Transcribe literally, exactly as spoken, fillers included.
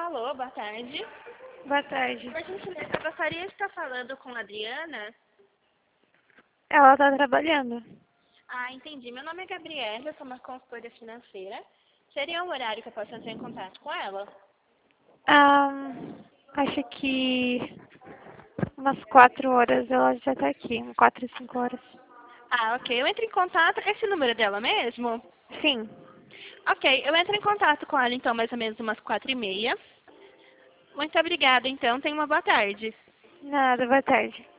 Alô, boa tarde. Boa tarde. Por gentileza, eu gostaria de estar falando com a Adriana. Ela tá trabalhando. Ah, entendi. Meu nome é Gabriela, eu sou uma consultora financeira. Seria um horário que eu possa entrar em contato com ela? Ah, acho que umas quatro horas ela já tá aqui. Quatro, cinco horas. Ah, ok. Eu entro em contato. Esse número é dela mesmo? Sim. Ok, eu entro em contato com ela então mais ou menos umas quatro e meia. Muito obrigada, então. Tenha uma boa tarde. Nada, boa tarde.